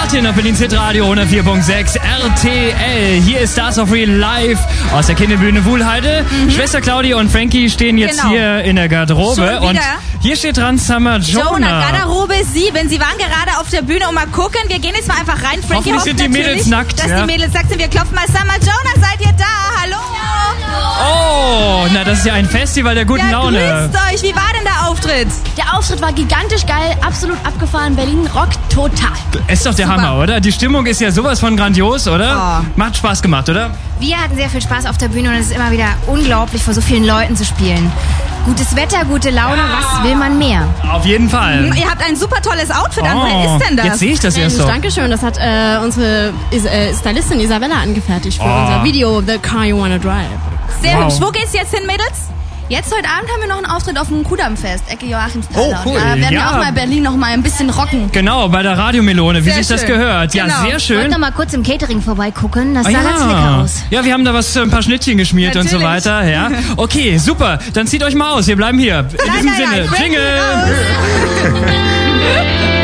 Martin auf Berlins Hitradio 104.6 RTL. Hier ist Stars of Real live aus der Kinderbühne Wuhlheide. Schwester Claudia und Frankie stehen jetzt hier in der Garderobe. Und hier steht dran Summer Jonah. Garderobe 7. Sie waren gerade auf der Bühne und mal gucken. Wir gehen jetzt mal einfach rein. Frankie hoffentlich sind die Mädels nackt. Dass die Mädels nackt sind. Wir klopfen mal. Summer Jonah, seid ihr da? Hallo? Oh, na das ist ja ein Festival der guten Laune. Grüßt euch. Wie war denn der Auftritt? Der Auftritt war gigantisch geil, absolut abgefahren. Berlin rockt total. Ist doch der Hammer, oder? Die Stimmung ist ja sowas von grandios, oder? Macht Spaß gemacht, oder? Wir hatten sehr viel Spaß auf der Bühne und es ist immer wieder unglaublich, vor so vielen Leuten zu spielen. Gutes Wetter, gute Laune, was will man mehr? Auf jeden Fall. Ihr habt ein super tolles Outfit an. Wer ist denn das? Jetzt sehe ich das erst so. Dankeschön, das hat unsere Stylistin Isabella angefertigt für unser Video The Car You Wanna Drive. Sehr hübsch. Wo geht's jetzt hin, Mädels? Jetzt heute Abend haben wir noch einen Auftritt auf dem Kudammfest, Ecke Joachimsthaler. Oh, cool. Da werden wir auch mal Berlin noch mal ein bisschen rocken. Genau, bei der Radiomelone, wie sich das gehört. Ja, sehr schön. Ich wollte noch mal kurz im Catering vorbeigucken, das sah ganz lecker aus. Ja, wir haben da ein paar Schnittchen geschmiert und so weiter. Ja. Okay, super. Dann zieht euch mal aus, wir bleiben hier. In diesem Sinne, Jingle!